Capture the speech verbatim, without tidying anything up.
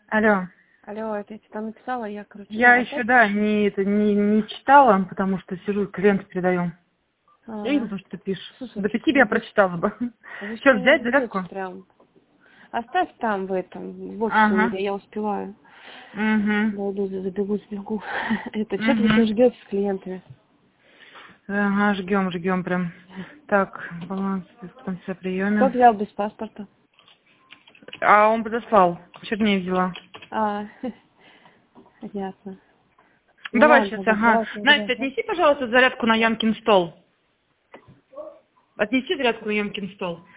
Алло. Алло, это я тебе там написала, я, короче... Я ну, еще, опять? да, не, это, не, не читала, потому что сижу, клиент передаю. А, Я не знаю, что ты пишешь. слушай, До пяти вы я здесь, прочитала бы. вы Что, что не взять ждете зарядку? прям? Оставь там, в этом, в офисе у Ага. меня, я успеваю. Угу. Дойду, забегу, сбегу. Это, что ты Угу. все ждете с клиентами? Ага, жгем, жгем прям. Так, баланс дистанция Кто приеме. взял без паспорта? А он подослал. Чернее взяла. А, понятно. Ну, Ну давай ладно, сейчас, тогда, ага. давай тогда, Настя, да? отнеси, пожалуйста, зарядку на Ямкин стол. Отнеси зарядку на Ямкин стол.